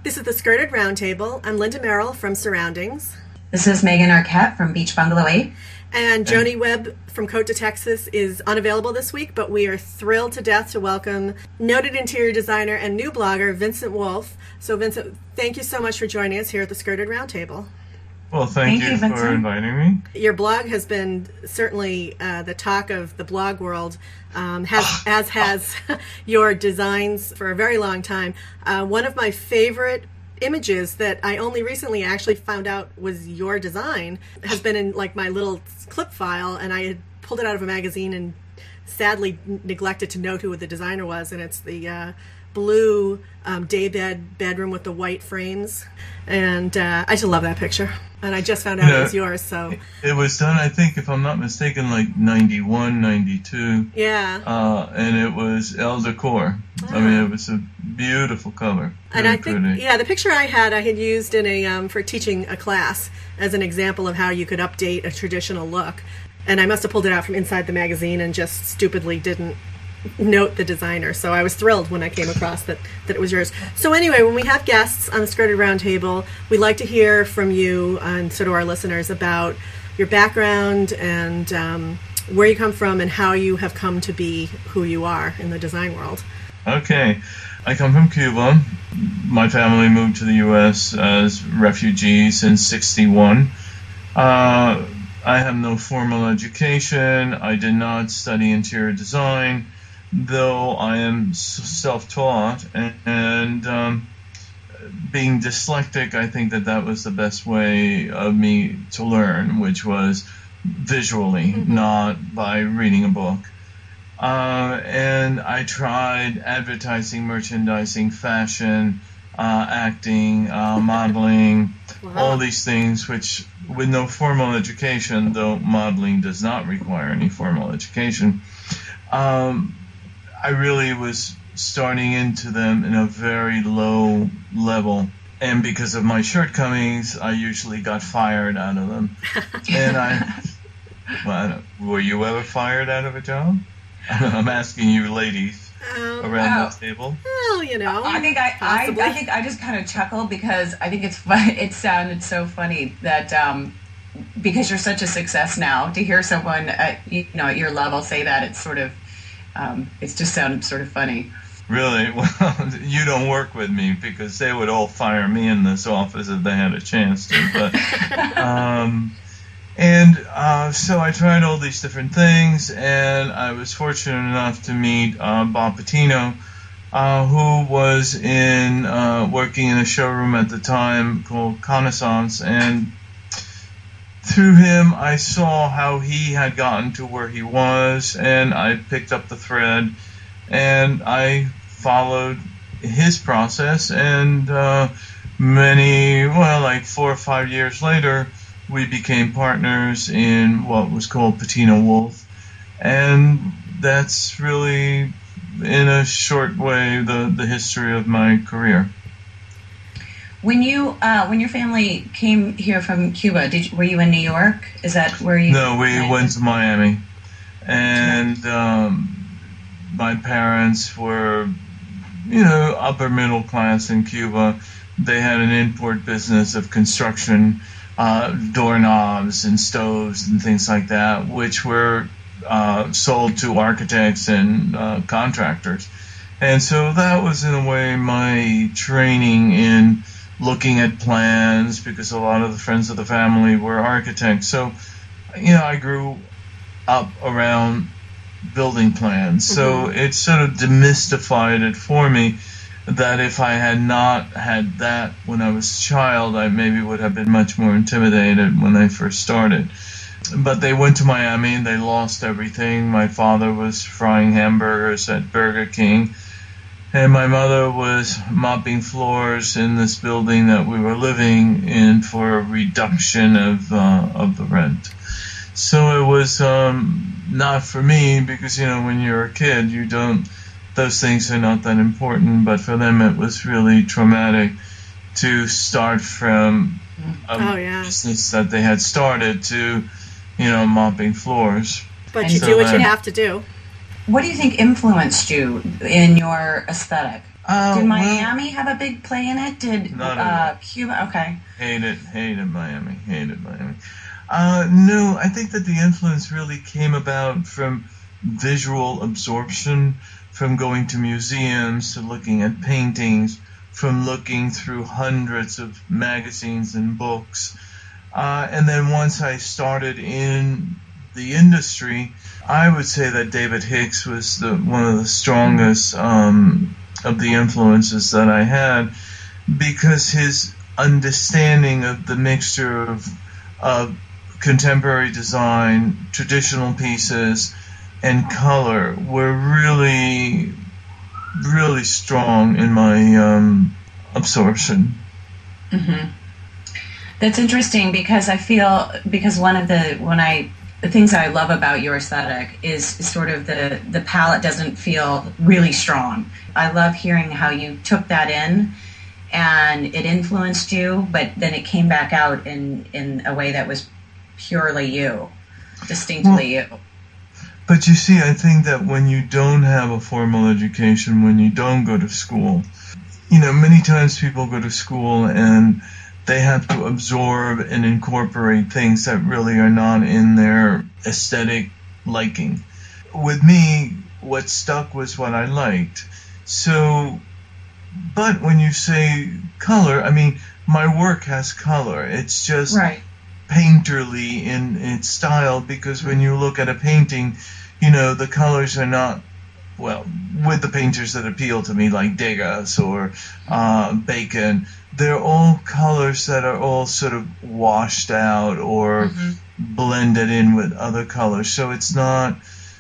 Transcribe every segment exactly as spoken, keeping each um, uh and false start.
This is the Skirted Roundtable. I'm Linda Merrill from Surroundings. This is Megan Arquette from Beach Bungalow eight. And Joni Webb from Cote de Texas is unavailable this week, but we are thrilled to death to welcome noted interior designer and new blogger Vincent Wolf. So Vincent, thank you so much for joining us here at the Skirted Roundtable. Well, thank, thank you, you for inviting me. Your blog has been certainly uh, the talk of the blog world, um, has, as has your designs for a very long time. Uh, one of my favorite images that I only recently actually found out was your design has been in like my little clip file, and I had pulled it out of a magazine and sadly neglected to note who the designer was, and it's the uh, blue um, daybed bedroom with the white frames, and uh, I just love that picture, and I just found out yeah, it was yours. So it was done, I think, if I'm not mistaken, like ninety-one, ninety-two. Yeah. Uh, and it was Elle Decor. Oh. I mean, it was a beautiful cover. And Really I think, pretty. yeah, the picture I had, I had used in a um, for teaching a class as an example of how you could update a traditional look. And I must have pulled it out from inside the magazine and just stupidly didn't note the designer. So I was thrilled when I came across that, that it was yours. So anyway, when we have guests on the Skirted Roundtable, we like to hear from you and so do our listeners about your background and um, where you come from and how you have come to be who you are in the design world. Okay. I come from Cuba. My family moved to the U S as refugees in sixty-one. Uh, I have no formal education. I did not study interior design, though I am self-taught. And, and um, being dyslexic, I think that that was the best way of me to learn, which was visually, mm-hmm. not by reading a book. Uh, and I tried advertising, merchandising, fashion, uh, acting, uh, modeling, wow. all these things, which with no formal education, though modeling does not require any formal education, um, I really was starting into them in a very low level. And because of my shortcomings, I usually got fired out of them. And I, well, were you ever fired out of a job? I'm asking you, ladies, um, around wow. the table. Well, you know, I think I, I, I think I just kind of chuckle because I think it's fun. It sounded so funny that um, because you're such a success now, to hear someone at you know at your level say that, it's sort of um, it's just sounded sort of funny. Really? Well, you don't work with me because they would all fire me in this office if they had a chance to. But. um, And uh, so I tried all these different things, and I was fortunate enough to meet uh, Bob Patino, uh, who was in uh, working in a showroom at the time called Connaissance. And through him, I saw how he had gotten to where he was, and I picked up the thread, and I followed his process. And uh, many, well, like four or five years later, we became partners in what was called Patino Wolf, and that's really, in a short way, the, the history of my career. When you uh, when your family came here from Cuba, did you, were you in New York? Is that where you? No, we right? went to Miami, and um, my parents were, you know, upper middle class in Cuba. They had an import business of construction. Uh, doorknobs and stoves and things like that, which were uh, sold to architects and uh, contractors. And so that was, in a way, my training in looking at plans, because a lot of the friends of the family were architects. So, you know, I grew up around building plans. Mm-hmm. So it sort of demystified it for me that if I had not had that when I was a child, I maybe would have been much more intimidated when I first started. But they went to Miami and they lost everything. My father was frying hamburgers at Burger King, and my mother was mopping floors in this building that we were living in for a reduction of uh, of the rent. So it was um, not for me, because, you know, when you're a kid, you don't, those things are not that important, but for them it was really traumatic to start from a oh, yeah. business that they had started to, you know, mopping floors. But you so do what that, you have to do. What do you think influenced you in your aesthetic? Uh, Did well, Miami have a big play in it? Did Not at uh, Cuba? Okay. hated, hated Miami, hated Miami. Uh, no, I think that the influence really came about from visual absorption, from going to museums, to looking at paintings, from looking through hundreds of magazines and books. Uh, and then once I started in the industry, I would say that David Hicks was the, one of the strongest um, of the influences that I had, because his understanding of the mixture of, of contemporary design, traditional pieces, and color were really, really strong in my um, absorption. Mm-hmm. That's interesting, because I feel, because one of the, when I, the things that I love about your aesthetic is sort of the, the palette doesn't feel really strong. I love hearing how you took that in and it influenced you, but then it came back out in, in a way that was purely you, distinctly well, you. But you see, I think that when you don't have a formal education, when you don't go to school, you know, many times people go to school and they have to absorb and incorporate things that really are not in their aesthetic liking. With me, what stuck was what I liked. So, but when you say color, I mean, my work has color. It's just right. painterly in its style, because when you look at a painting, you know, the colors are not, well, with the painters that appeal to me, like Degas or uh, Bacon, they're all colors that are all sort of washed out or mm-hmm. blended in with other colors. So it's not,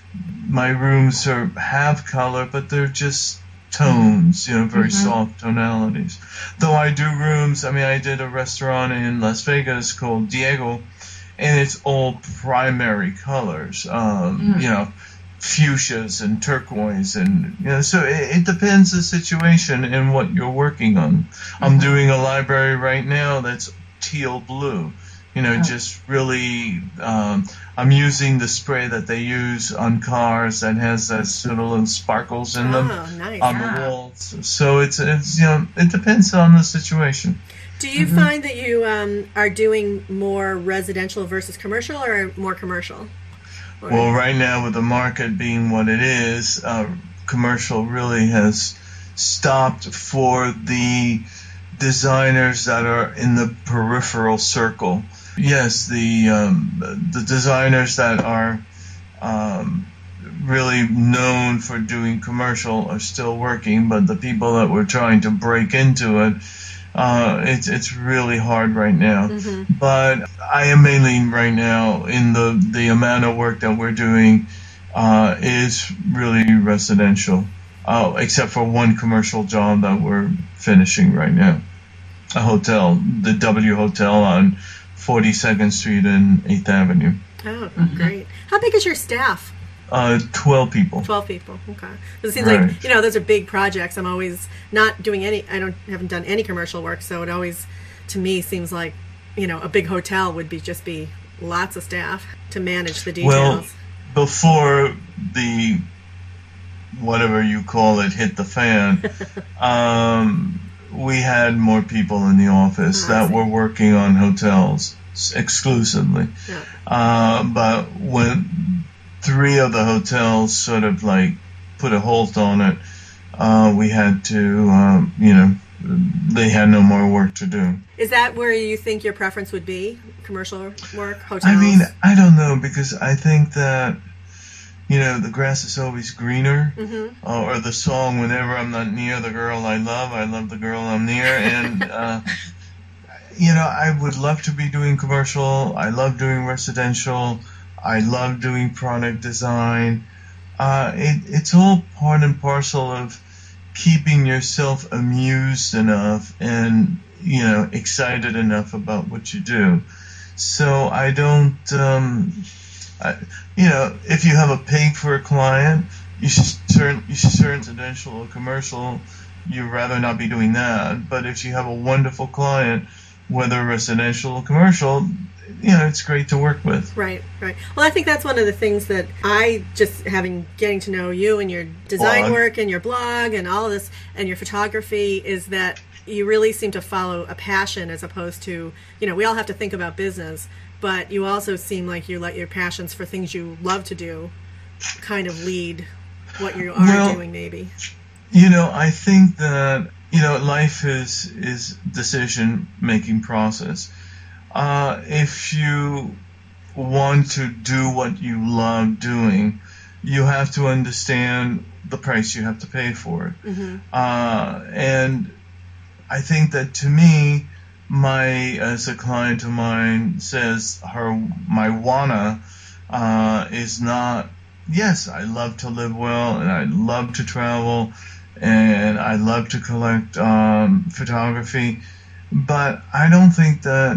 my rooms are have color, but they're just tones, you know, very mm-hmm. soft tonalities. Though I do rooms, I mean, I did a restaurant in Las Vegas called Diego, and it's all primary colors, um, mm. you know, fuchsias and turquoise, and you know, so it, it depends the situation and what you're working on. Mm-hmm. I'm doing a library right now that's teal blue, you know, oh. just really. Um, I'm using the spray that they use on cars that has that sort of little sparkles in them oh, nice. on yeah. the walls. So it's it's you know, it depends on the situation. Do you mm-hmm. find that you um, are doing more residential versus commercial, or more commercial? Or well, right now with the market being what it is, uh, commercial really has stopped for the designers that are in the peripheral circle. Yes, the um, the designers that are um, really known for doing commercial are still working, but the people that were trying to break into it, uh, it's it's really hard right now. Mm-hmm. But I am mainly right now in the the amount of work that we're doing uh, is really residential, uh, except for one commercial job that we're finishing right now, a hotel, the W Hotel on forty-second Street and eighth Avenue. Oh, mm-hmm. great. How big is your staff? Uh, twelve people. twelve people, okay. It seems right. like, you know, those are big projects. I'm always not doing any, I don't haven't done any commercial work, so it always, to me, seems like, you know, a big hotel would be just be lots of staff to manage the details. Well, before the, whatever you call it, hit the fan, um... we had more people in the office oh, that were working on hotels exclusively. Yeah. Uh, but when three of the hotels sort of like put a halt on it, uh, we had to, um, you know, they had no more work to do. Is that where you think your preference would be? Commercial work, hotels? I mean, I don't know, because I think that, you know, the grass is always greener, mm-hmm. uh, or the song, whenever I'm not near the girl I love, I love the girl I'm near. And, uh, you know, I would love to be doing commercial. I love doing residential. I love doing product design. Uh, it, it's all part and parcel of keeping yourself amused enough and, you know, excited enough about what you do. So I don't... Um, I, you know, if you have a pig for a client, you should turn you should turn residential or commercial. You'd rather not be doing that. But if you have a wonderful client whether residential or commercial, you know, it's great to work with. Right, right. Well, I think that's one of the things that I just having getting to know you and your design blog. work and your blog and all of this and your photography is that you really seem to follow a passion as opposed to, you know, we all have to think about business, but you also seem like you let your passions for things you love to do kind of lead what you are well, doing, maybe. You know, I think that, you know, life is is decision making process. Uh, if you want to do what you love doing, you have to understand the price you have to pay for it. Mm-hmm. Uh, and I think that to me, my as a client of mine says, her my wanna uh, is not. Yes, I love to live well, and I love to travel, and I love to collect um, photography, but I don't think that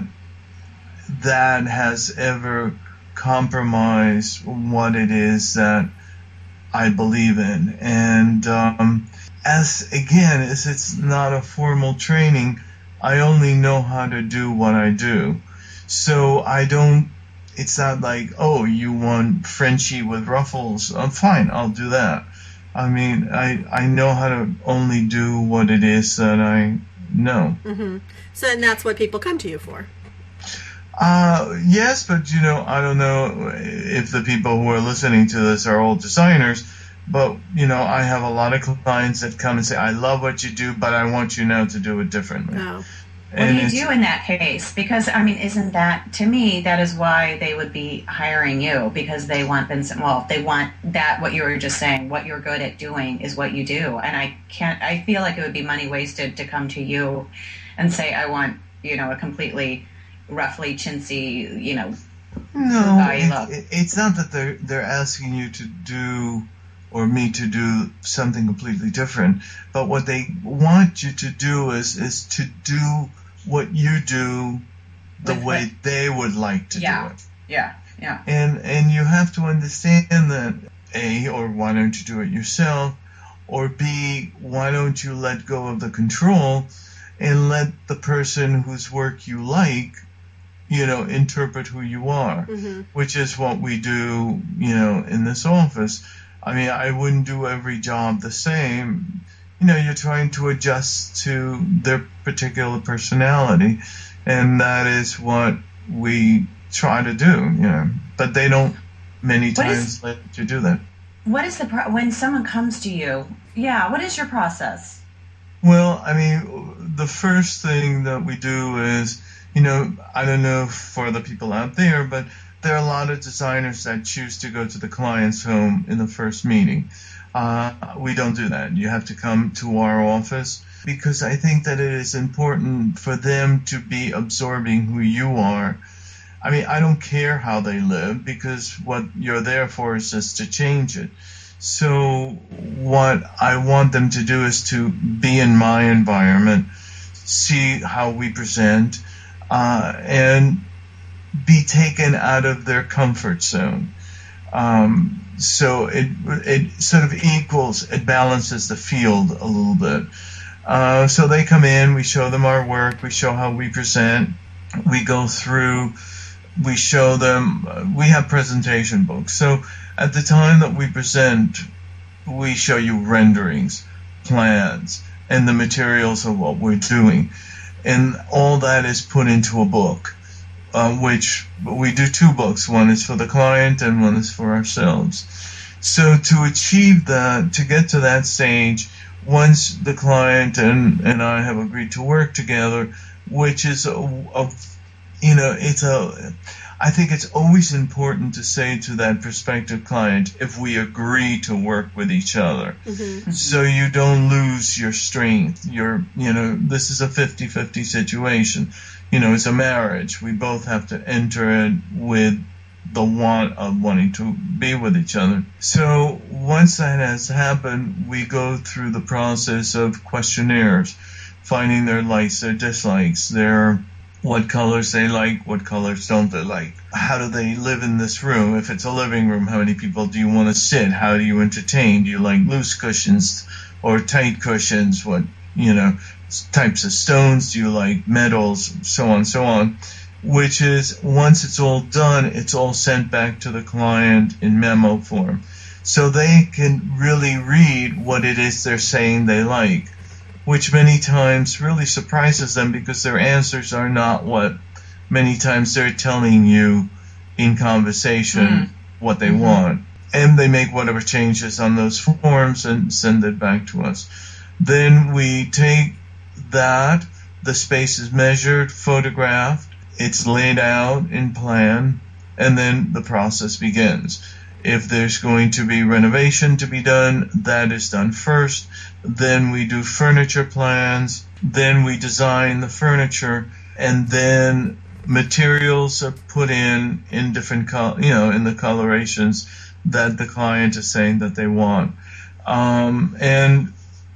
that has ever compromised what it is that I believe in. And um, as again, as it's not a formal training, I only know how to do what I do. So I don't, it's not like, oh, you want Frenchie with ruffles. I'm fine, I'll do that. I mean, I, I know how to only do what it is that I know. Mm-hmm. So and that's what people come to you for. Uh, yes, but you know, I don't know if the people who are listening to this are all designers, but you know, I have a lot of clients that come and say, I love what you do, but I want you now to do it differently. Oh. What do you do in that case? Because, I mean, isn't that, to me, that is why they would be hiring you, because they want them, well, they want that, what you were just saying, what you're good at doing is what you do. And I can't, I feel like it would be money wasted to come to you and say, I want, you know, a completely roughly chintzy, you know, no, it, it, it's not that they're, they're asking you to do or me to do something completely different, but what they want you to do is, is to do what you do the With way what? they would like to Yeah. do it. Yeah, yeah. And and you have to understand that A, or why don't you do it yourself, or B, why don't you let go of the control and let the person whose work you like, you know, interpret who you are, Mm-hmm. which is what we do, you know, in this office. I mean, I wouldn't do every job the same. You know, you're trying to adjust to their particular personality, and that is what we try to do, you know. But they don't many What times is- let you do that. What is the, pro- when someone comes to you, yeah, what is your process? Well, I mean, the first thing that we do is, you know, I don't know for the people out there, but there are a lot of designers that choose to go to the client's home in the first meeting. Uh, we don't do that. You have to come to our office because I think that it is important for them to be absorbing who you are. I mean, I don't care how they live because what you're there for is just to change it. So what I want them to do is to be in my environment, see how we present, uh, and be taken out of their comfort zone. Um, so it it sort of equals, it balances the field a little bit. Uh, so they come in, we show them our work, we show how we present, we go through, we show them, uh, we have presentation books. So at the time that we present, we show you renderings, plans, and the materials of what we're doing. And all that is put into a book. Uh, which we do two books. One is for the client and one is for ourselves. So to achieve that, to get to that stage, once the client and, and I have agreed to work together, which is, a, a, you know, it's a, I think it's always important to say to that prospective client, if we agree to work with each other, Mm-hmm. so you don't lose your strength. You're, you know, this is a fifty-fifty situation. You know, it's a marriage. We both have to enter it with the want of wanting to be with each other. So once that has happened, we go through the process of questionnaires, finding their likes, their dislikes, their what colors they like, what colors don't they like. How do they live in this room? If it's a living room, how many people do you want to sit? How do you entertain? Do you like loose cushions or tight cushions? What, you know, types of stones do you like, metals, so on and so on, which is once it's all done, it's all sent back to the client in memo form. So they can really read what it is they're saying they like, which many times really surprises them because their answers are not what many times they're telling you in conversation mm. what they mm-hmm. want. And they make whatever changes on those forms and send it back to us. Then we take that, the space is measured, photographed, it's laid out in plan, and then the process begins. If there's going to be renovation to be done, that is done first. Then we do furniture plans, then we design the furniture, and then materials are put in in different, col- you know, in the colorations that the client is saying that they want. Um, and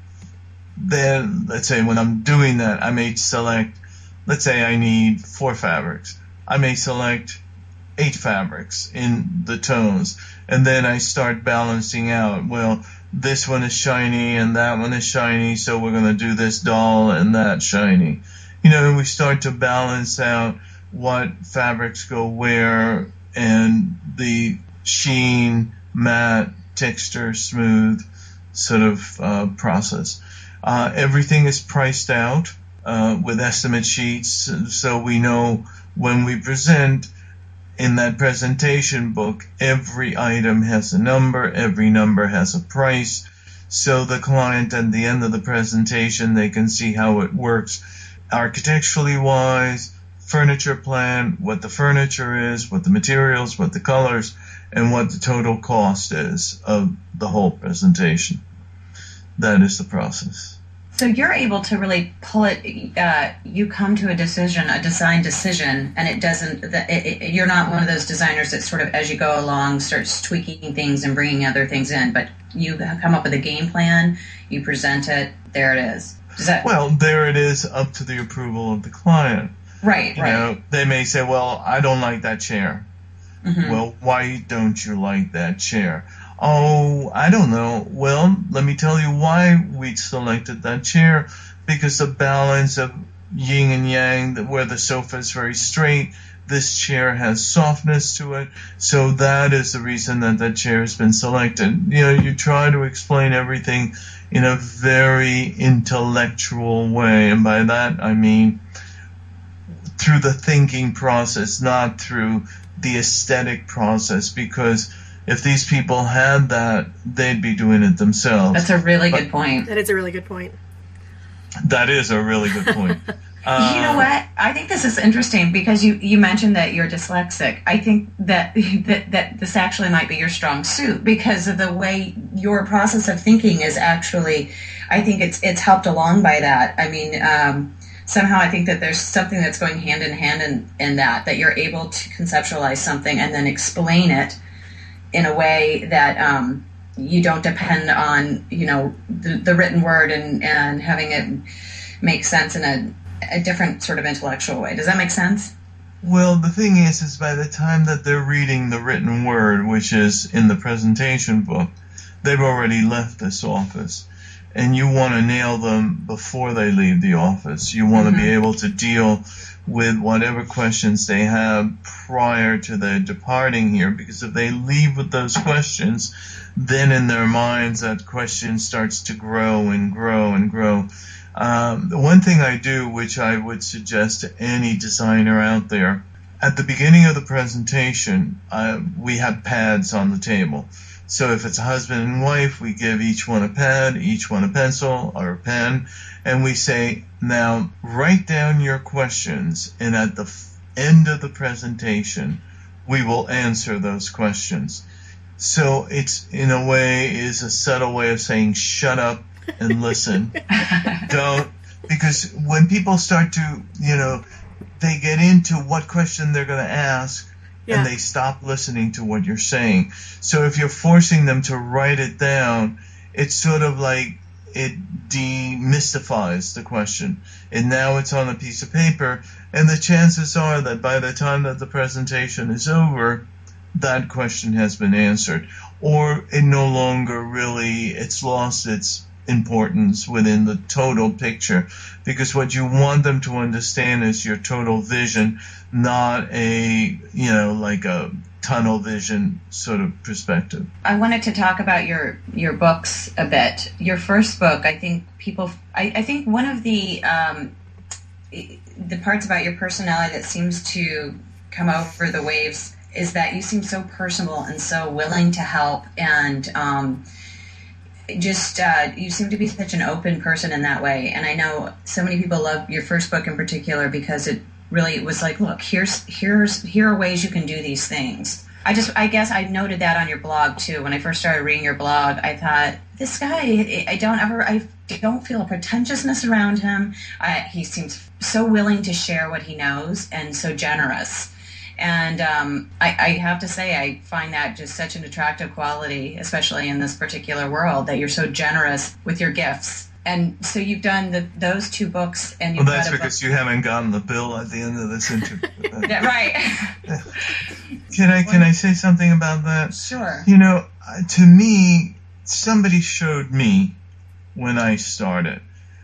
then, let's say when I'm doing that, I may select, let's say I need four fabrics. I may select eight fabrics in the tones, and then I start balancing out. Well, this one is shiny and that one is shiny, so we're going to do this dull and that shiny. You know, we start to balance out what fabrics go where, and the sheen, matte, texture, smooth sort of uh, process. Uh, everything is priced out uh, with estimate sheets, so we know when we present in that presentation book, every item has a number, every number has a price, so the client at the end of the presentation, they can see how it works architecturally wise, furniture plan, what the furniture is, what the materials, what the colors, and what the total cost is of the whole presentation. That is the process. So you're able to really pull it, uh, you come to a decision, a design decision, and it doesn't, it, it, you're not one of those designers that sort of, as you go along, starts tweaking things and bringing other things in, but you come up with a game plan, you present it, there it is. Does that... Well, there it is, up to the approval of the client. Right, you right. know, they may say, well, I don't like that chair. Mm-hmm. Well, why don't you like that chair? Oh, I don't know. Well, let me tell you why we selected that chair. Because the balance of yin and yang, where the sofa is very straight, this chair has softness to it. So that is the reason that that chair has been selected. You know, you try to explain everything in a very intellectual way. And by that, I mean through the thinking process, not through the aesthetic process, because if these people had that, they'd be doing it themselves. That's a really but good point. That is a really good point. That is a really good point. uh, you know what? I think this is interesting because you, you mentioned that you're dyslexic. I think that, that that this actually might be your strong suit because of the way your process of thinking is actually, I think it's it's helped along by that. I mean, um, somehow I think that there's something that's going hand in hand in, in that, that you're able to conceptualize something and then explain it in a way that um, you don't depend on, you know, the, the written word and, and having it make sense in a, a different sort of intellectual way. Does that make sense? Well, the thing is, is by the time that they're reading the written word, which is in the presentation book, they've already left this office. And you want to nail them before they leave the office. You want mm-hmm. to be able to deal with whatever questions they have prior to their departing here, because if they leave with those questions, then in their minds that question starts to grow and grow and grow. Um, the one thing I do, which I would suggest to any designer out there, at the beginning of the presentation, uh, we have pads on the table. So if it's a husband and wife, we give each one a pad, each one a pencil or a pen, and we say, now write down your questions, and at the f- end of the presentation, we will answer those questions. So it's, in a way, is a subtle way of saying, shut up and listen. Don't, because when people start to, you know, they get into what question they're going to ask, yeah. and they stop listening to what you're saying. So if you're forcing them to write it down, it's sort of like it demystifies the question. And now it's on a piece of paper, and the chances are that by the time that the presentation is over, that question has been answered. Or it no longer really, it's lost its importance within the total picture, because what you want them to understand is your total vision, not a, you know, like a tunnel vision sort of perspective. I wanted to talk about your your books a bit. Your first book, I think people, I, I think one of the um, the parts about your personality that seems to come over the waves is that you seem so personable and so willing to help, and um, just uh, you seem to be such an open person in that way. And I know so many people love your first book in particular because it really was like, look, here's here's here are ways you can do these things. I just I guess I noted that on your blog too. When I first started reading your blog, I thought, this guy, I don't ever I don't feel a pretentiousness around him. I, he seems so willing to share what he knows and so generous. And um, I, I have to say, I find that just such an attractive quality, especially in this particular world, that you're so generous with your gifts. And so you've done the, those two books, and you've well, that's got a because book. You haven't gotten the bill at the end of this interview. Yeah, right. Can I can I say something about that? Sure. You know, to me, somebody showed me when I started,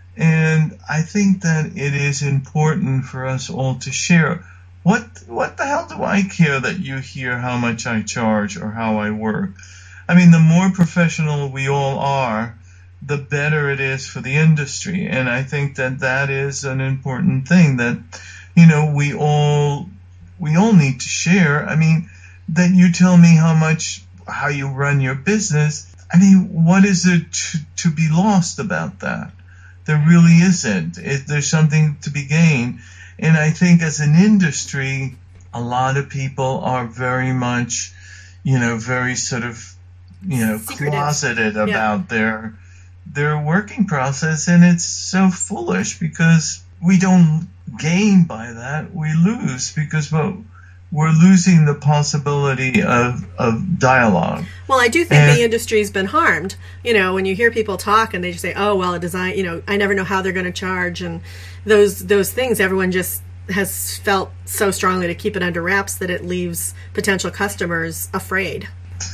and I think that it is important for us all to share. What what the hell do I care that you hear how much I charge or how I work? I mean, the more professional we all are, the better it is for the industry. And I think that that is an important thing, that, you know, we all we all need to share. I mean, that you tell me how much, how you run your business. I mean, what is it to, to be lost about that? There really isn't. It, there's something to be gained. And I think as an industry, a lot of people are very much, you know, very sort of, you know, secretive, closeted about yeah. their their working process. And it's so foolish because we don't gain by that. We lose because, well, we're losing the possibility of, of dialogue. Well, I do think and, the industry's been harmed. You know, when you hear people talk and they just say, oh, well, a design, you know, I never know how they're going to charge. And those those things, everyone just has felt so strongly to keep it under wraps that it leaves potential customers afraid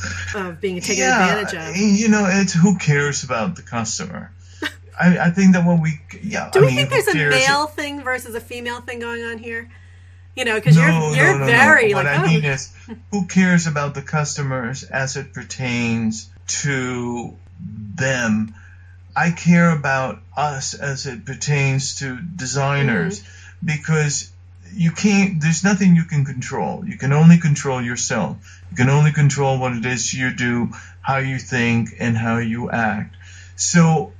of being taken yeah, advantage of. You know, it's who cares about the customer? I, I think that when we, yeah. Do I we mean, think there's a male it? thing versus a female thing going on here? You know, because no, you're you're no, no, very no. like. What I oh. mean is, who cares about the customers as it pertains to them? I care about us as it pertains to designers, mm-hmm. because you can't. There's nothing you can control. You can only control yourself. You can only control what it is you do, how you think, and how you act. So,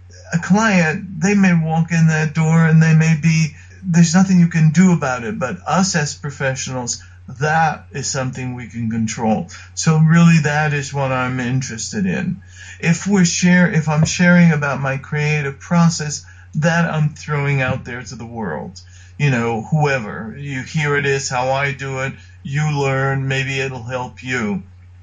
a client, they may walk in that door and they may be. There's nothing you can do about it, but us as professionals, that is something we can control. So really that is what I'm interested in. If we're share, if I'm sharing about my creative process, that I'm throwing out there to the world. You know, whoever, you here it is, how I do it, you learn, maybe it'll help you.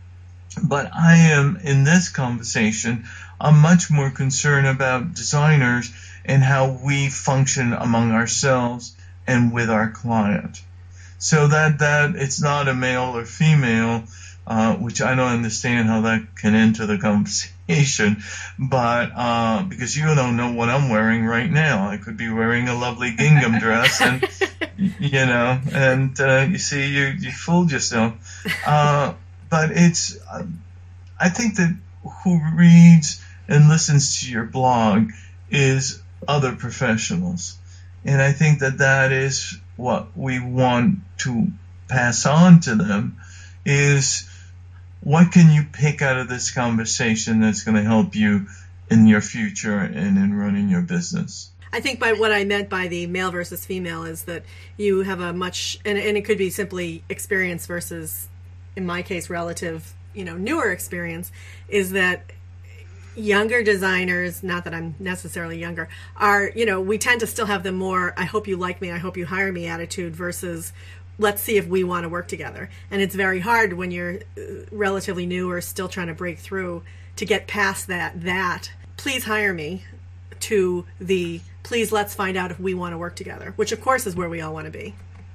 But I am, in this conversation, I'm much more concerned about designers and how we function among ourselves and with our client. So that, that it's not a male or female, uh, which I don't understand how that can enter the conversation, but uh, because you don't know what I'm wearing right now. I could be wearing a lovely gingham dress, and you know, and uh, you see, you, you fooled yourself. Uh, but it's, uh, I think that who reads and listens to your blog is other professionals. And I think that that is what we want to pass on to them, is what can you pick out of this conversation that's going to help you in your future and in running your business. I think by what I meant by the male versus female is that you have a much, and, and it could be simply experience versus, in my case, relative, you know, newer experience, is that younger designers, not that I'm necessarily younger, are, you know, we tend to still have the more, I hope you like me, I hope you hire me attitude versus let's see if we want to work together. And it's very hard when you're relatively new or still trying to break through to get past that, that please hire me, to the please let's find out if we want to work together, which of course is where we all want to be.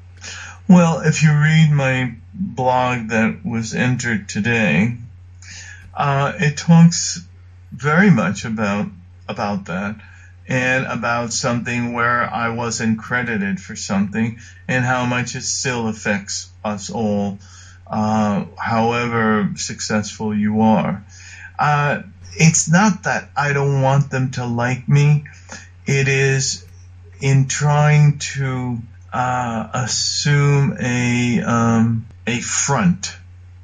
Well, if you read my blog that was entered today, uh, it talks very much about about that, and about something where I wasn't credited for something, and how much it still affects us all, uh, however successful you are. Uh, it's not that I don't want them to like me. It is in trying to uh, assume a um, a front,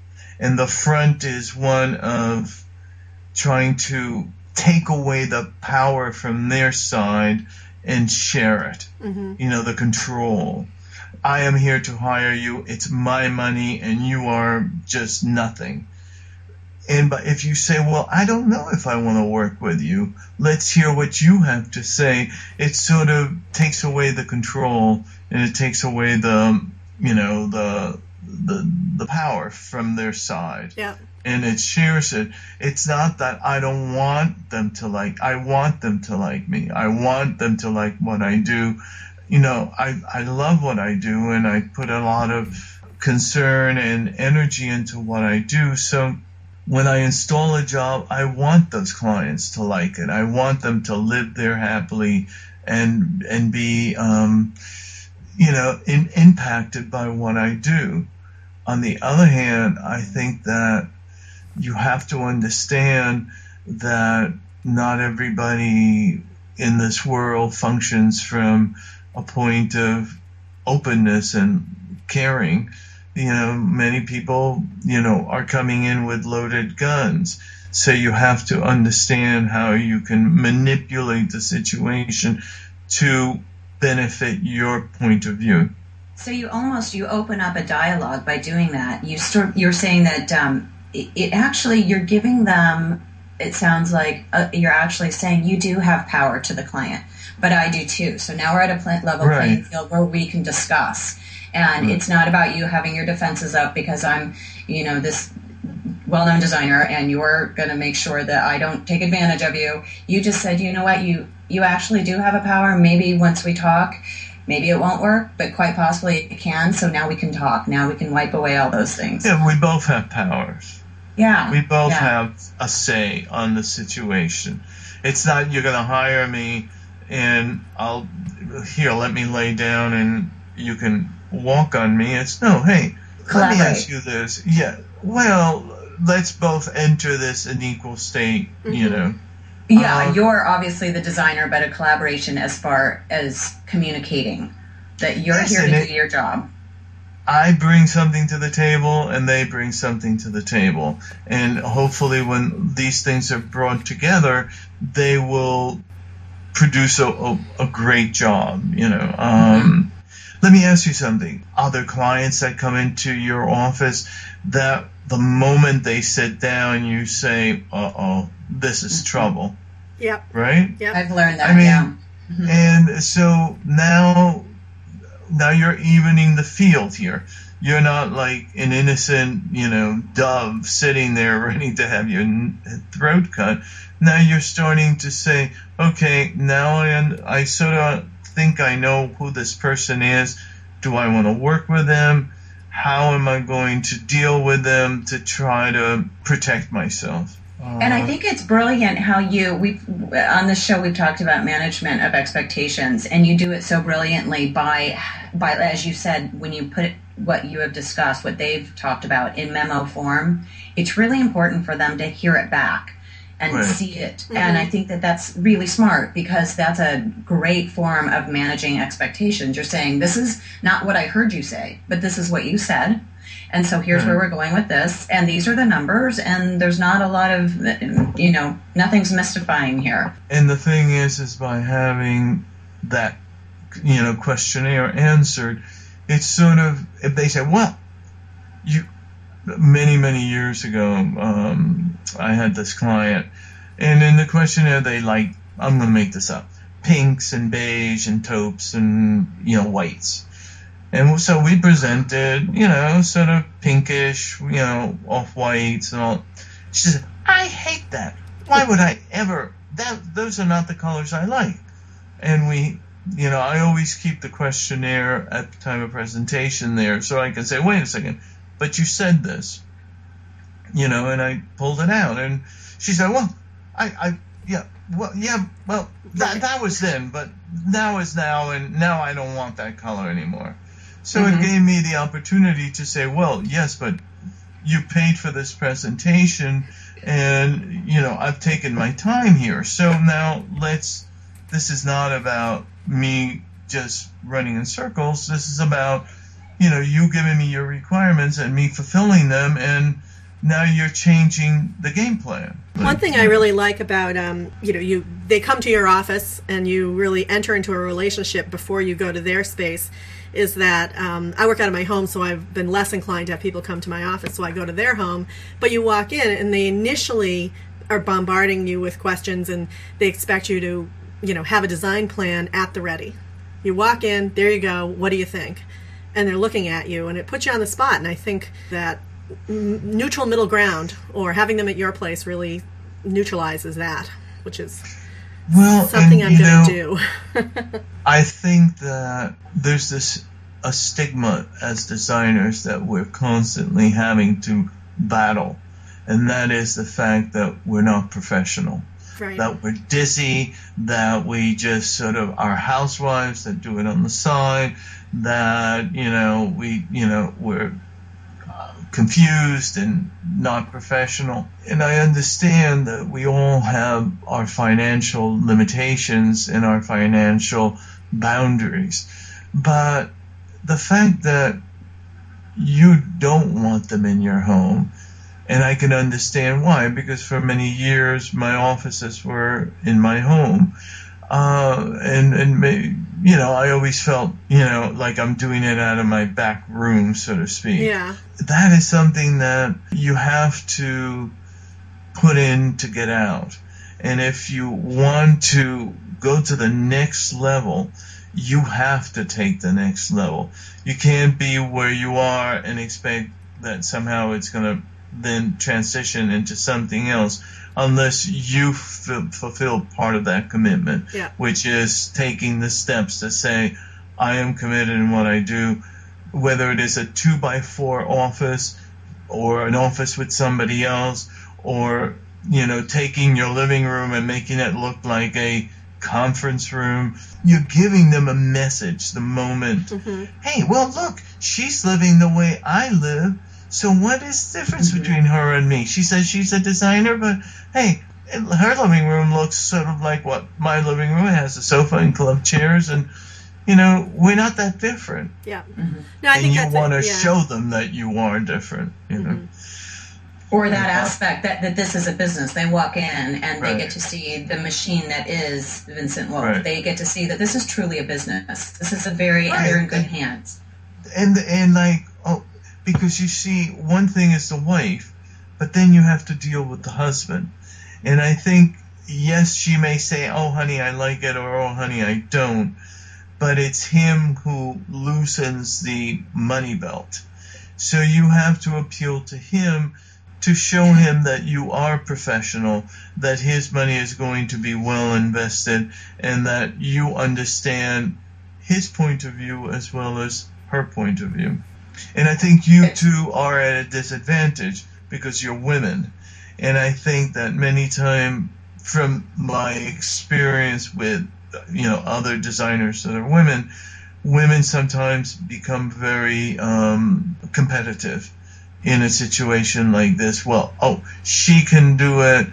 and the front is one of trying to take away the power from their side and share it. Mm-hmm. You know, the control. I am here to hire you. It's my money, and you are just nothing. And but if you say, well, I don't know if I want to work with you, let's hear what you have to say, it sort of takes away the control, and it takes away the, you know, the the the power from their side. Yeah. And it shares it. It's not that I don't want them to like, I want them to like me. I want them to like what I do. You know, I, I love what I do, and I put a lot of concern and energy into what I do. So when I install a job, I want those clients to like it. I want them to live there happily and and be, um, you know, in, impacted by what I do. On the other hand, I think that you have to understand that not everybody in this world functions from a point of openness and caring. You know, many people, you know, are coming in with loaded guns. So you have to understand how you can manipulate the situation to benefit your point of view. So you almost, you open up a dialogue by doing that. You start, you're saying that um, it, it actually, you're giving them, it sounds like uh, you're actually saying you do have power to the client, but I do too. So now we're at a plant level right. playing field where we can discuss. And mm-hmm. it's not about you having your defenses up because I'm, you know, this well-known designer and you're going to make sure that I don't take advantage of you. You just said, you know what, you, you actually do have a power. Maybe once we talk, maybe it won't work, but quite possibly it can. So now we can talk. Now we can wipe away all those things. Yeah, we both have powers. Yeah. We both yeah. have a say on the situation. It's not you're going to hire me and I'll, here, let me lay down and you can walk on me. It's no, hey, let me ask you this. Yeah, well, let's both enter this in equal state, mm-hmm. you know. Yeah, um, you're obviously the designer, but a collaboration as far as communicating that you're yes, here to it, do your job. I bring something to the table and they bring something to the table. And hopefully when these things are brought together, they will produce a, a, a great job, you know. Um, mm-hmm. Let me ask you something. Other clients that come into your office that the moment they sit down, you say, uh-oh, this is trouble. Yep. Right? Yep. I've learned that, I mean, yeah. Mm-hmm. And so now, now you're evening the field here. You're not like an innocent, you know, dove sitting there ready to have your throat cut. Now you're starting to say, okay, now I, I sort of think I know who this person is. Do I want to work with them? How am I going to deal with them to try to protect myself? Uh, and I think it's brilliant how you, we've, on this show we've talked about management of expectations, and you do it so brilliantly by, by as you said, when you put it, what you have discussed, what they've talked about in memo form, it's really important for them to hear it back and right. see it. Mm-hmm. And I think that that's really smart because that's a great form of managing expectations. You're saying, this is not what I heard you say, but this is what you said. And so here's right. where we're going with this. And these are the numbers. And there's not a lot of, you know, nothing's mystifying here. And the thing is, is by having that, you know, questionnaire answered, it's sort of, if they say, well, you, many, many years ago, um, I had this client, and in the questionnaire, they like, I'm going to make this up, pinks and beige and taupes and, you know, whites. And so we presented, you know, sort of pinkish, you know, off-whites and all. She said, I hate that. Why would I ever, that, those are not the colors I like. And we, you know, I always keep the questionnaire at the time of presentation there so I can say, wait a second, but you said this, you know, and I pulled it out. And she said, well, I, I, yeah, well, yeah, well, that Right. that was then, but now is now, and now I don't want that color anymore. So Mhm. it gave me the opportunity to say, well, yes, but you paid for this presentation, and you know I've taken my time here. So now let's. This is not about me just running in circles. This is about, you know, you giving me your requirements and me fulfilling them, and now you're changing the game plan. One thing I really like about, um, you know, you they come to your office and you really enter into a relationship before you go to their space, is that um, I work out of my home, so I've been less inclined to have people come to my office, so I go to their home. But you walk in and they initially are bombarding you with questions, and they expect you to, you know, have a design plan at the ready. You walk in, there you go, what do you think? And they're looking at you, and it puts you on the spot. And I think that n- neutral middle ground, or having them at your place, really neutralizes that, which is well, something and, I'm you going know, to do. I think that there's this a stigma as designers that we're constantly having to battle, and that is the fact that we're not professional. Right. That we're dizzy, that we just sort of are housewives that do it on the side, that, you know, we, you know, we're uh, confused and not professional. And I understand that we all have our financial limitations and our financial boundaries. But the fact that you don't want them in your home, and I can understand why, because for many years my offices were in my home. Uh, and, and may, you know, I always felt, you know, like I'm doing it out of my back room, so to speak. Yeah. That is something that you have to put in to get out. And if you want to go to the next level, you have to take the next level. You can't be where you are and expect that somehow it's going to then transition into something else unless you f- fulfill part of that commitment, Yeah. which is taking the steps to say, I am committed in what I do, whether it is a two by four office or an office with somebody else, or, you know, taking your living room and making it look like a conference room. You're giving them a message the moment, Mm-hmm. hey, well, look, she's living the way I live. So what is the difference Mhm. between her and me? She says she's a designer, but hey, her living room looks sort of like what my living room has, a sofa and club chairs, and, you know, we're not that different. Yeah. Mhm. No, I And think you that's want to it. Yeah. show them that you are different, you know. Mhm. Or that Uh, aspect that, that this is a business. They walk in and they Right. get to see the machine that is Vincent Wolf. Right. They get to see that this is truly a business. This is a very, and Right. they're in good hands. And, and like, oh, because you see, one thing is the wife, but then you have to deal with the husband. And I think, yes, she may say, oh, honey, I like it, or oh, honey, I don't. But it's him who loosens the money belt. So you have to appeal to him to show him that you are professional, that his money is going to be well invested, and that you understand his point of view as well as her point of view. And I think you two are at a disadvantage because you're women. And I think that many times, from my experience with, you know, other designers that are women, women sometimes become very um, competitive in a situation like this. Well, oh, she can do it.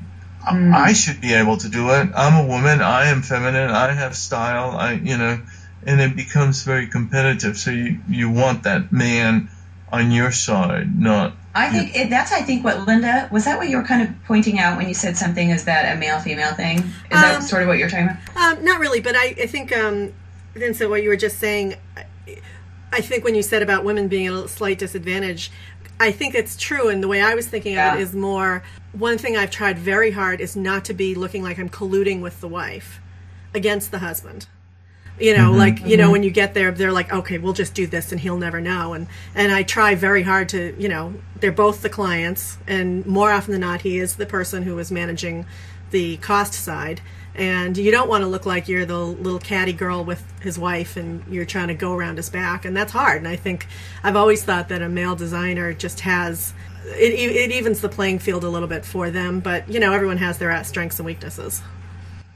Mm. I should be able to do it. I'm a woman. I am feminine. I have style. I, you know, and it becomes very competitive. So you, you want that man on your side, not. I think it, that's, I think, what Linda, was that what you were kind of pointing out when you said something? Is that a male-female thing? Is that Um, sort of what you're talking about? Um, not really, but I, I think, um, Vincent, what you were just saying, I, I think when you said about women being at a slight disadvantage, I think it's true. And the way I was thinking Yeah. of it is more, one thing I've tried very hard is not to be looking like I'm colluding with the wife against the husband. You know, Mhm. like, you know, Mhm. when you get there, they're like, okay, we'll just do this and he'll never know. And, and I try very hard to, you know, they're both the clients, and more often than not, he is the person who is managing the cost side. And you don't want to look like you're the little catty girl with his wife and you're trying to go around his back. And that's hard. And I think I've always thought that a male designer just has, it, it evens the playing field a little bit for them. But, you know, everyone has their strengths and weaknesses.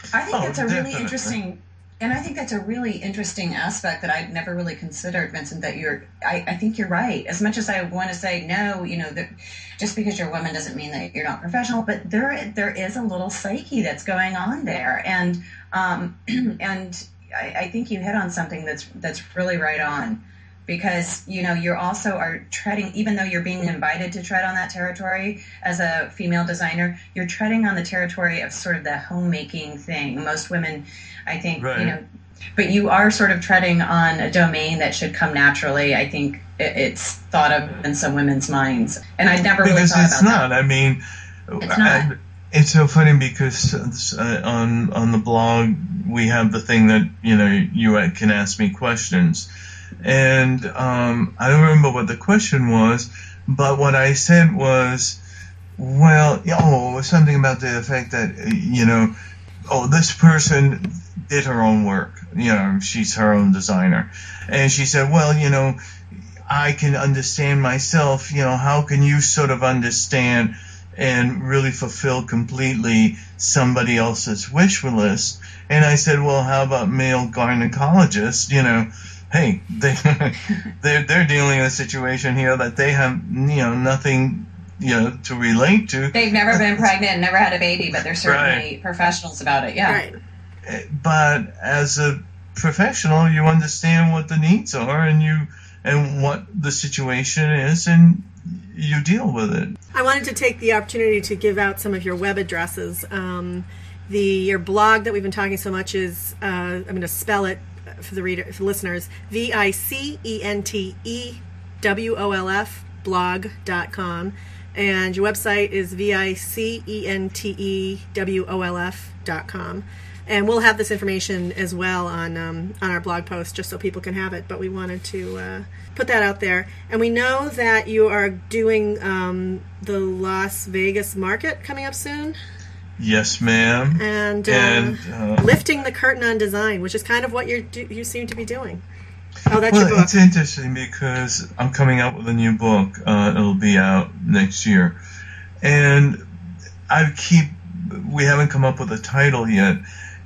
I think Oh, that's a really definitely. interesting, and I think that's a really interesting aspect that I'd never really considered, Vincent. That you're, I, I think you're right. As much as I want to say no, you know, that just because you're a woman doesn't mean that you're not professional. But there, there is a little psyche that's going on there, and um, and I, I think you hit on something that's that's really right on. Because, you know, you also are treading, even though you're being invited to tread on that territory as a female designer, you're treading on the territory of sort of the homemaking thing. Most women, I think, Right. you know, but you are sort of treading on a domain that should come naturally. I think it, it's thought of in some women's minds. And I'd never really Because thought it's about not. that. I mean, It's not. I- it's so funny because uh, on on the blog we have the thing that, you know, you can ask me questions. And um, I don't remember what the question was, but what I said was, well, oh, it was something about the effect that, you know, oh, this person did her own work. You know, she's her own designer. And she said, well, you know, I can understand myself. You know, how can you sort of understand and really fulfill completely somebody else's wish list? And I said, well, how about male gynecologists? You know, hey, they they're they're dealing in a situation here that they have, you know, nothing, you know, to relate to. They've never been pregnant, never had a baby, but they're certainly Right. professionals about it. Yeah. Right. But as a professional, you understand what the needs are, and you and what the situation is, and you deal with it. I wanted to take the opportunity to give out some of your web addresses. Um, the your blog that we've been talking so much is uh, I'm going to spell it for the reader, for the listeners, V I C E N T E W O L F blog dot com, and your website is V I C E N T E W O L F dot com. And we'll have this information as well on um, on our blog post, just so people can have it. But we wanted to uh, put that out there. And we know that you are doing um, the Las Vegas market coming up soon, Yes, ma'am. and, uh, And, uh, lifting the curtain on design, which is kind of what you do, you seem to be doing. Oh, that's Well, your book. it's interesting because I'm coming out with a new book. Uh, it'll be out next year, and I keep. We haven't come up with a title yet,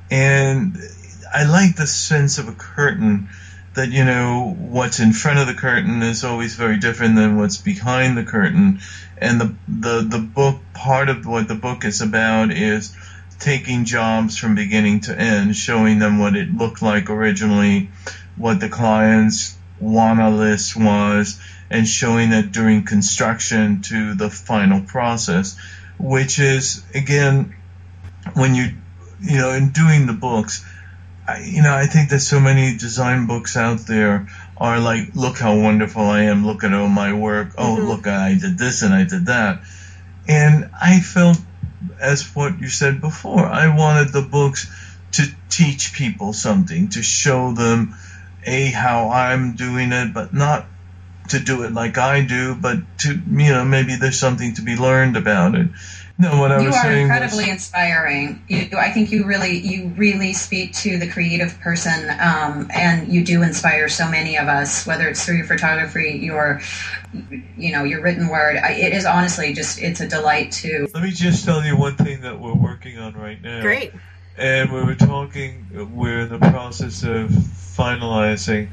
and I like the sense of a curtain. That, you know, what's in front of the curtain is always very different than what's behind the curtain, and the the the book, part of what the book is about is taking jobs from beginning to end, showing them what it looked like originally, what the client's wanna list was, and showing that during construction to the final process, which is, again, when you, you know, in doing the books, I, you know, I think there's so many design books out there are like, look how wonderful I am, look at all my work, oh, Mhm. look, I did this and I did that. And I felt, as what you said before, I wanted the books to teach people something, to show them, A, how I'm doing it, but not to do it like I do, but to, you know, maybe there's something to be learned about it. No, what I You was are saying incredibly was, inspiring. You, I think you really, you really speak to the creative person, um, and you do inspire so many of us. Whether it's through your photography, your, you know, your written word. I, it is honestly just, it's a delight to. let me just tell you one thing that we're working on right now. Great. And we were talking, we're in the process of finalizing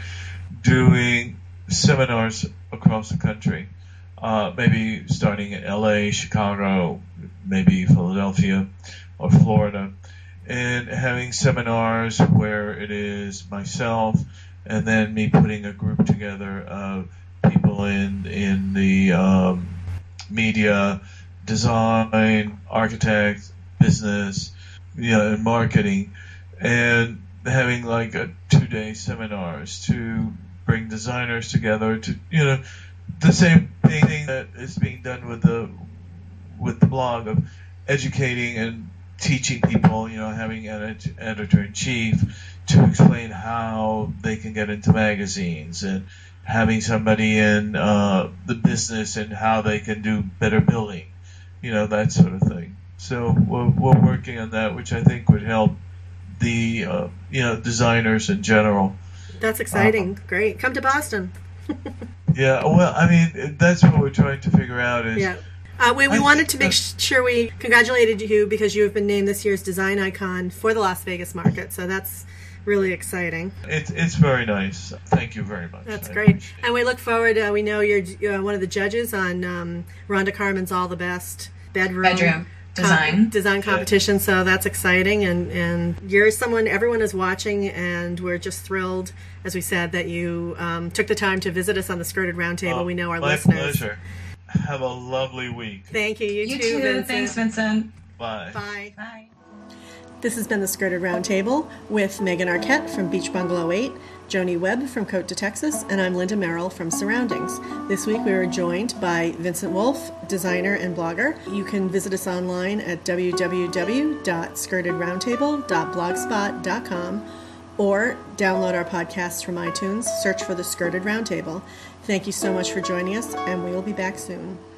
doing seminars across the country. Uh, maybe starting in L A, Chicago, maybe Philadelphia or Florida, and having seminars where it is myself and then me putting a group together of people in in the um, media, design, architect, business, you know, and marketing, and having like a two-day seminars to bring designers together to, you know, the same thing that is being done with the with the blog of educating and teaching people, you know, having an ed- editor-in-chief to explain how they can get into magazines, and having somebody in uh, the business and how they can do better billing, you know, that sort of thing. So we're, we're working on that, which I think would help the, uh, you know, designers in general. That's exciting. Great. Come to Boston. Yeah, well, I mean, that's what we're trying to figure out is Yeah. Uh, we we I wanted think to make that- sure we congratulated you because you have been named this year's design icon for the Las Vegas market. So that's really exciting. It's it's very nice. Thank you very much. That's I great. appreciate it. And we look forward, uh, we know you're uh, one of the judges on um, Rhonda Carmen's All the Best Bedroom, Bedroom design. design competition. So that's exciting. And, and you're someone everyone is watching, and we're just thrilled, as we said, that you um, took the time to visit us on the Skirted Roundtable. Oh, We know our my listeners. pleasure. Have a lovely week. Thank you. You, You too, too. Vincent. Thanks, Vincent. Bye. Bye. Bye. This has been the Skirted Roundtable with Megan Arquette from Beach Bungalow eight, Joni Webb from Cote de Texas, and I'm Linda Merrill from Surroundings. This week we were joined by Vincent Wolf, designer and blogger. You can visit us online at w w w dot skirted roundtable dot blogspot dot com or download our podcasts from iTunes. Search for the Skirted Roundtable. Thank you so much for joining us, and we will be back soon.